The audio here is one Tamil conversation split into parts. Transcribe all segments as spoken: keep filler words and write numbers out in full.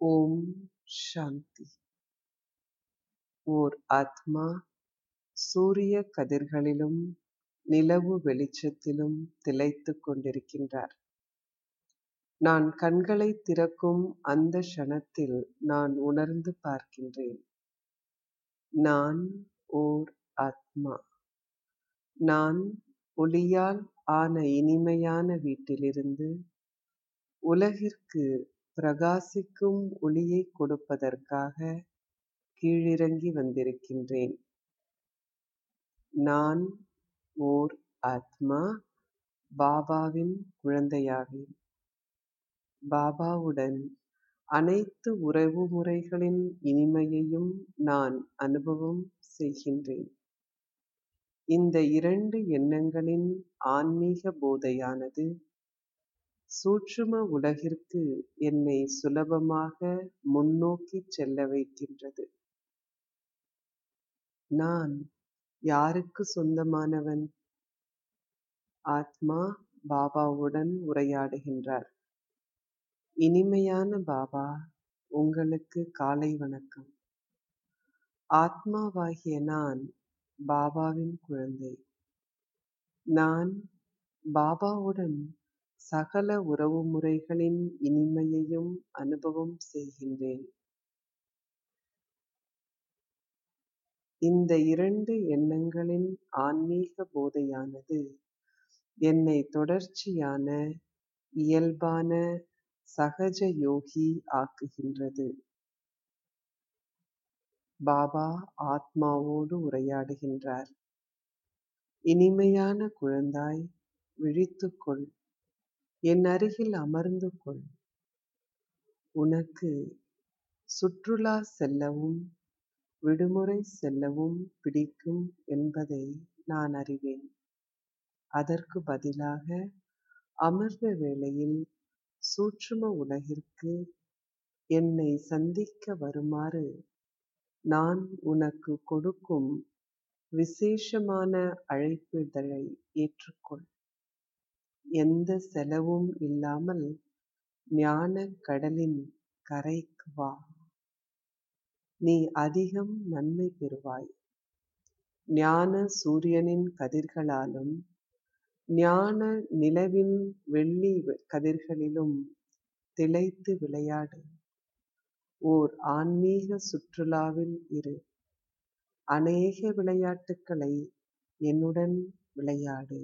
ஓம் சாந்தி. ஓர் ஆத்மா சூரிய கதிர்களிலும் நிலவு வெளிச்சத்திலும் திளைத்துக் கொண்டிருக்கின்றார். நான் கண்களை திறக்கும் அந்த க்ஷணத்தில் நான் உணர்ந்து பார்க்கின்றேன். நான் ஓர் ஆத்மா. நான் ஒளியால் ஆன இனிமையான வீட்டிலிருந்து உலகிற்கு பிரகாசிக்கும் ஒளியை கொடுப்பதற்காக கீழிறங்கி வந்திருக்கின்றேன். நான் ஓர் ஆத்மா பாபாவின் குழந்தையாவேன். பாபாவுடன் அனைத்து உறவு முறைகளின் இனிமையையும் நான் அனுபவம் செய்கின்றேன். இந்த இரண்டு எண்ணங்களின் ஆன்மீக போதையானது சூட்சும உலகிற்கு என்னை சுலபமாக முன்னோக்கி செல்ல வைக்கின்றது. நான் யாருக்கு சொந்தமானவன்? ஆத்மா பாபாவுடன் உரையாடுகின்றார். இனிமையான பாபா, உங்களுக்கு காலை வணக்கம். ஆத்மாவாகிய நான் பாபாவின் குழந்தை. நான் பாபாவுடன் சகல உறவு முறைகளின் இனிமையையும் அனுபவம் செய்கின்றேன். இந்த இரண்டு எண்ணங்களின் ஆன்மீக போதையானது என்னை தொடர்ச்சியான இயல்பான சகஜ யோகி ஆக்குகின்றது. பாபா ஆத்மாவோடு உரையாடுகின்றார். இனிமையான குழந்தாய், விழித்துக்கொள், என் அருகில் அமர்ந்து கொள். உனக்கு சுற்றுலா செல்லவும் விடுமுறை செல்லவும் பிடிக்கும் என்பதை நான் அறிவேன். அதற்கு பதிலாக அமிர்த வேளையில் சூட்சும உலகிற்கு என்னை சந்திக்க வருமாறு நான் உனக்கு கொடுக்கும் விசேஷமான அழைப்பிதழை ஏற்றுக்கொள். எந்த செலவும் இல்லாமல் ஞான கடலின் கரைக்கு வா. நீ அதிகம் நன்மை பெறுவாய். ஞான சூரியனின் கதிர்களாலும் ஞான நிலவின் வெள்ளி கதிர்களிலும் திளைத்து விளையாடு. ஓர் ஆன்மீக சுற்றுலாவில் இரு. அநேக விளையாட்டுக்களை என்னுடன் விளையாடு.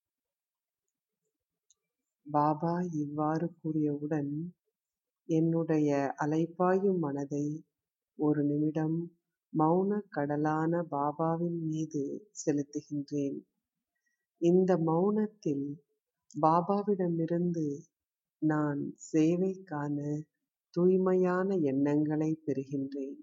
பாபா இவ்வாறு கூறியவுடன் என்னுடைய அலைபாயும் மனதை ஒரு நிமிடம் மௌன கடலான பாபாவின் மீது செலுத்துகின்றேன். இந்த மௌனத்தில் பாபாவிடமிருந்து நான் சேவைக்கான தூய்மையான எண்ணங்களை பெறுகின்றேன்.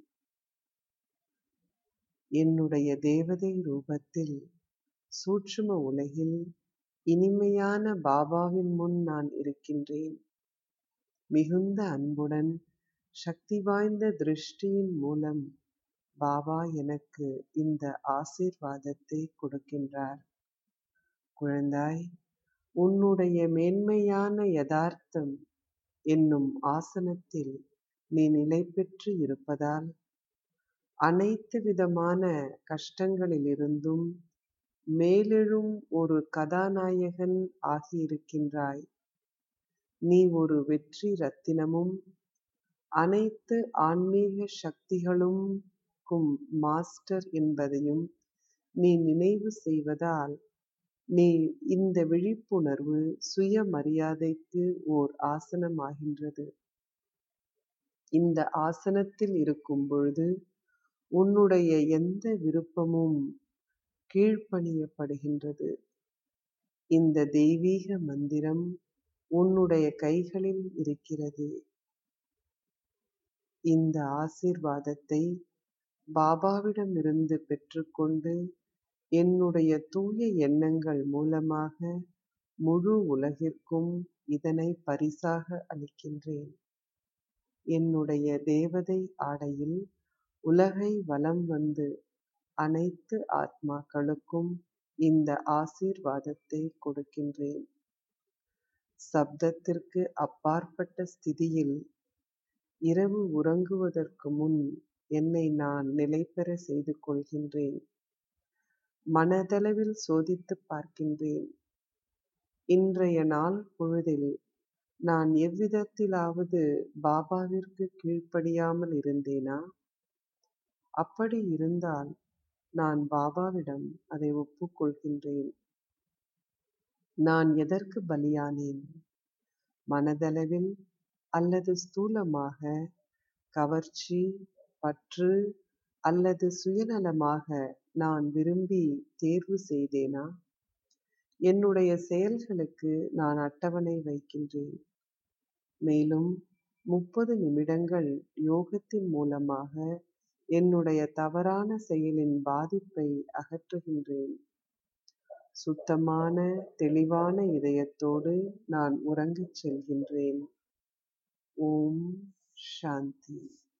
என்னுடைய தேவதை ரூபத்தில் சூட்சும உலகில் இனிமையான பாபாவின் முன் நான் இருக்கின்றேன். மிகுந்த அன்புடன் சக்தி வாய்ந்த திருஷ்டியின் மூலம் பாபா எனக்கு இந்த ஆசீர்வாதத்தை கொடுக்கின்றார். குழந்தாய், உன்னுடைய மேன்மையான யதார்த்தம் என்னும் ஆசனத்தில் நீ நிலை பெற்று இருப்பதால் அனைத்து விதமான கஷ்டங்களிலிருந்தும் மேலெழும் ஒரு கதாநாயகன் ஆகியிருக்கின்றாய். நீ ஒரு வெற்றி ரத்தினமும் அனைத்து ஆன்மீக சக்திகளுக்கும் மாஸ்டர் என்பதையும் நீ நினைவு செய்வதால் நீ இந்த விழிப்புணர்வு சுயமரியாதைக்கு ஓர் ஆசனமாகின்றது. இந்த ஆசனத்தில் இருக்கும் பொழுது உன்னுடைய எந்த விருப்பமும் கீழ்ப்பணியப்படுகின்றது. இந்த தெய்வீக மந்திரம் உன்னுடைய கைகளில் இருக்கிறது. இந்த ஆசீர்வாதத்தை பாபாவிடமிருந்து பெற்றுக்கொண்டு என்னுடைய தூய எண்ணங்கள் மூலமாக முழு உலகிற்கும் இதனை பரிசாக அளிக்கின்றேன். என்னுடைய தேவதை ஆடையில் உலகை வலம் வந்து அனைத்து ஆத்மாக்களுக்கும் இந்த ஆசீர்வாதத்தை கொடுக்கின்றேன். சப்தத்திற்கு அப்பாற்பட்ட ஸ்திதியில் இரவு உறங்குவதற்கு முன் என்னை நான் நிலைபெற செய்து கொள்கின்றேன். மனதளவில் சோதித்துப் பார்க்கின்றேன். இன்றைய நாள் பொழுதில் நான் எவ்விதத்திலாவது பாபாவிற்கு கீழ்ப்படியாமல் இருந்தேனா? அப்படி இருந்தால் நான் பாபாவிடம் அதை ஒப்புக்கொள்கின்றேன். நான் எதற்கு பலியானேன்? மனதளவில் அல்லது ஸ்தூலமாக கவர்ச்சி, பற்று அல்லது சுயநலமாக நான் விரும்பி தேர்வு செய்தேனா? என்னுடைய செயல்களுக்கு நான் அட்டவணை வைக்கின்றேன். மேலும் முப்பது நிமிடங்கள் யோகத்தின் மூலமாக என்னுடைய தவறான செயலின் பாதிப்பை அகற்றுகின்றேன். சுத்தமான தெளிவான இதயத்தோடு நான் உறங்கச் செல்கின்றேன். ஓம் சாந்தி.